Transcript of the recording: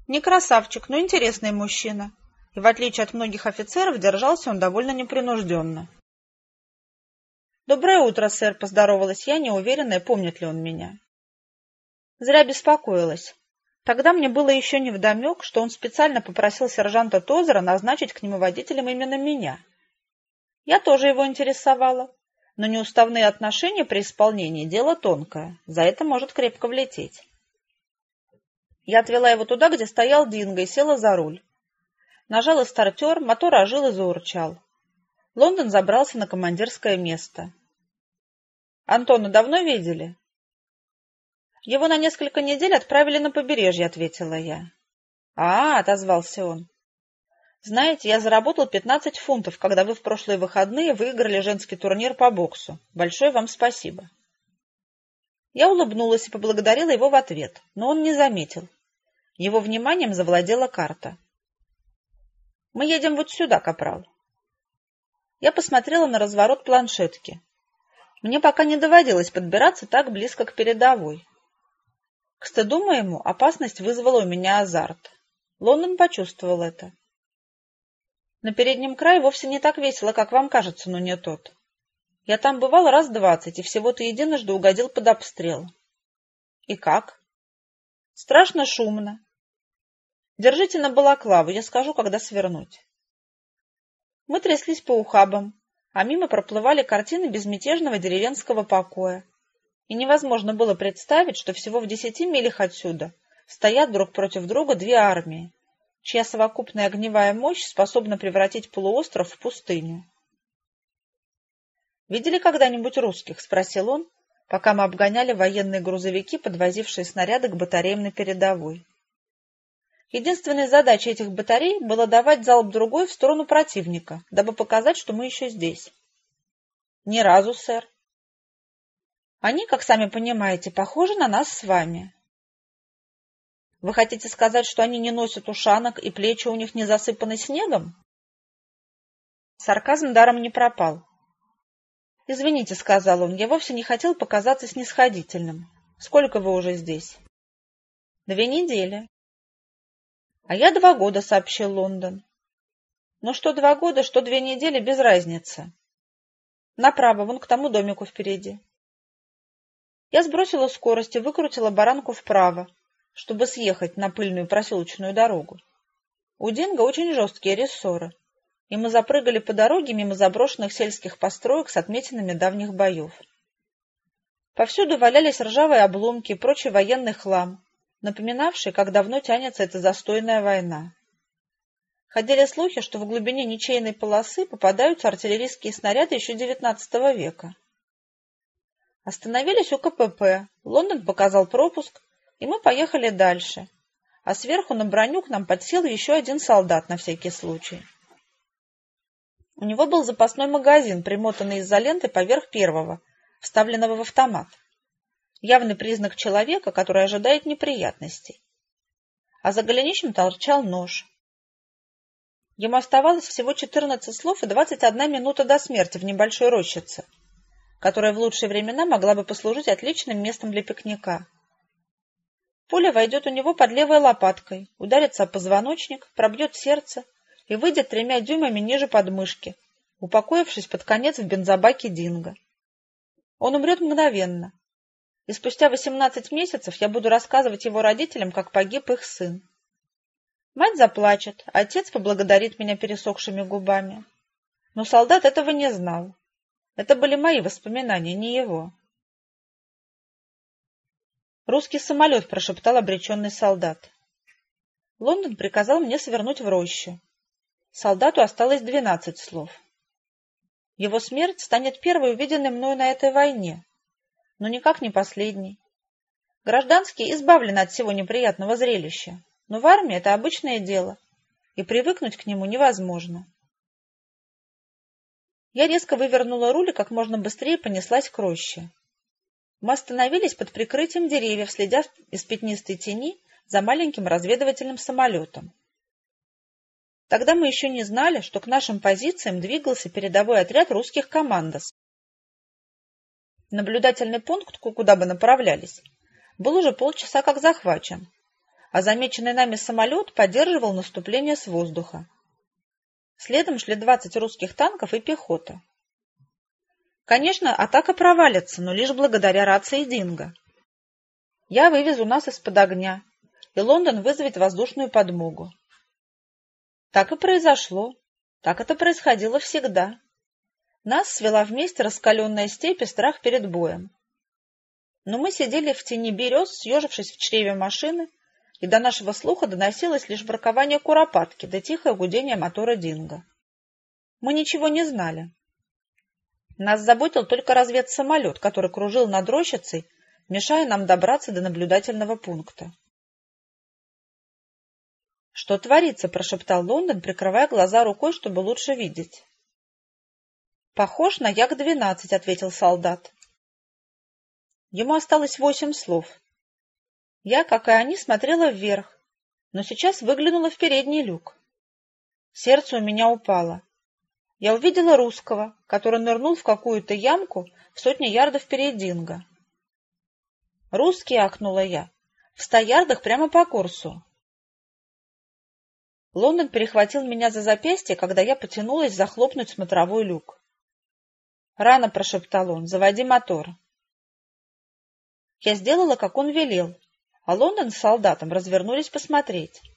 Не красавчик, но интересный мужчина. И в отличие от многих офицеров, держался он довольно непринужденно. «Доброе утро, сэр», — поздоровалась я, неуверенная, помнит ли он меня. Зря беспокоилась. Тогда мне было еще невдомек, что он специально попросил сержанта Тозера назначить к нему водителем именно меня. Я тоже его интересовала, но неуставные отношения при исполнении — дело тонкое, за это может крепко влететь. Я отвела его туда, где стоял Динго, и села за руль. Нажала стартер, мотор ожил и заурчал. Лондон забрался на командирское место. «Антона давно видели?» «Его на несколько недель отправили на побережье», — ответила я. Отозвался он. «Знаете, я заработал 15 фунтов, когда вы в прошлые выходные выиграли женский турнир по боксу. Большое вам спасибо». Я улыбнулась и поблагодарила его в ответ, но он не заметил. Его вниманием завладела карта. «Мы едем вот сюда, капрал». Я посмотрела на разворот планшетки. Мне пока не доводилось подбираться так близко к передовой. К стыду моему опасность вызвала у меня азарт. Лондон почувствовал это. На переднем крае вовсе не так весело, как вам кажется, но не тот. Я там бывал раз 20 и всего-то единожды угодил под обстрел. И как? Страшно шумно. Держите на балаклаву, я скажу, когда свернуть. Мы тряслись по ухабам, а мимо проплывали картины безмятежного деревенского покоя. И невозможно было представить, что всего в 10 милях отсюда стоят друг против друга две армии, чья совокупная огневая мощь способна превратить полуостров в пустыню. «Видели когда-нибудь русских?» — спросил он, пока мы обгоняли военные грузовики, подвозившие снаряды к батареям на передовой. Единственной задачей этих батарей было давать залп другой в сторону противника, дабы показать, что мы еще здесь. «Ни разу, сэр». «Они, как сами понимаете, похожи на нас с вами». «Вы хотите сказать, что они не носят ушанок и плечи у них не засыпаны снегом?» Сарказм даром не пропал. «Извините», — сказал он, — «я вовсе не хотел показаться снисходительным. Сколько вы уже здесь?» 2 недели. «А я 2 года», — сообщил Лондон. «Ну что 2 года, что 2 недели, без разницы. Направо, вон к тому домику впереди». Я сбросила скорость и выкрутила баранку вправо, чтобы съехать на пыльную проселочную дорогу. У Динго очень жесткие рессоры, и мы запрыгали по дороге мимо заброшенных сельских построек с отметинами давних боев. Повсюду валялись ржавые обломки и прочий военный хлам, напоминавший, как давно тянется эта застойная война. Ходили слухи, что в глубине ничейной полосы попадаются артиллерийские снаряды еще XIX века. Остановились у КПП, Лондон показал пропуск, и мы поехали дальше, а сверху на броню к нам подсел еще один солдат на всякий случай. У него был запасной магазин, примотанный изолентой поверх первого, вставленного в автомат. Явный признак человека, который ожидает неприятностей. А за голенищем торчал нож. Ему оставалось всего 14 слов и 21 минута до смерти в небольшой рощице, которая в лучшие времена могла бы послужить отличным местом для пикника. Пуля войдет у него под левой лопаткой, ударится о позвоночник, пробьет сердце и выйдет 3 дюймами ниже подмышки, упокоившись под конец в бензобаке Динго. Он умрет мгновенно, и спустя 18 месяцев я буду рассказывать его родителям, как погиб их сын. Мать заплачет, а отец поблагодарит меня пересохшими губами. Но солдат этого не знал. Это были мои воспоминания, не его. «Русский самолет», — прошептал обреченный солдат. Лондон приказал мне свернуть в рощу. Солдату осталось 12 слов. Его смерть станет первой увиденной мною на этой войне, но никак не последней. Гражданские избавлены от всего неприятного зрелища, но в армии это обычное дело, и привыкнуть к нему невозможно. Я резко вывернула руль и как можно быстрее понеслась к роще. Мы остановились под прикрытием деревьев, следя из пятнистой тени за маленьким разведывательным самолетом. Тогда мы еще не знали, что к нашим позициям двигался передовой отряд русских командос. Наблюдательный пункт, куда бы направлялись, был уже полчаса как захвачен, а замеченный нами самолет поддерживал наступление с воздуха. Следом шли 20 русских танков и пехота. Конечно, атака провалится, но лишь благодаря рации Динго. Я вывезу нас из-под огня, и Лондон вызовет воздушную подмогу. Так и произошло. Так это происходило всегда. Нас свела вместе раскаленная степь и страх перед боем. Но мы сидели в тени берез, съежившись в чреве машины, и до нашего слуха доносилось лишь воркование куропатки да тихое гудение мотора Динго. Мы ничего не знали. Нас заботил только разведсамолет, который кружил над рощицей, мешая нам добраться до наблюдательного пункта. «Что творится?» – прошептал Лондон, прикрывая глаза рукой, чтобы лучше видеть. «Похож на Як-12», – ответил солдат. Ему осталось 8 слов. Я, как и они, смотрела вверх, но сейчас выглянула в передний люк. Сердце у меня упало. Я увидела русского, который нырнул в какую-то ямку в 100 ярдов перед Динго. «Русский!» — ахнула я. «В 100 ярдах прямо по курсу!» Лондон перехватил меня за запястье, когда я потянулась захлопнуть смотровой люк. «Рано!» — прошептал он. «Заводи мотор!» Я сделала, как он велел, а Лондон с солдатом развернулись посмотреть.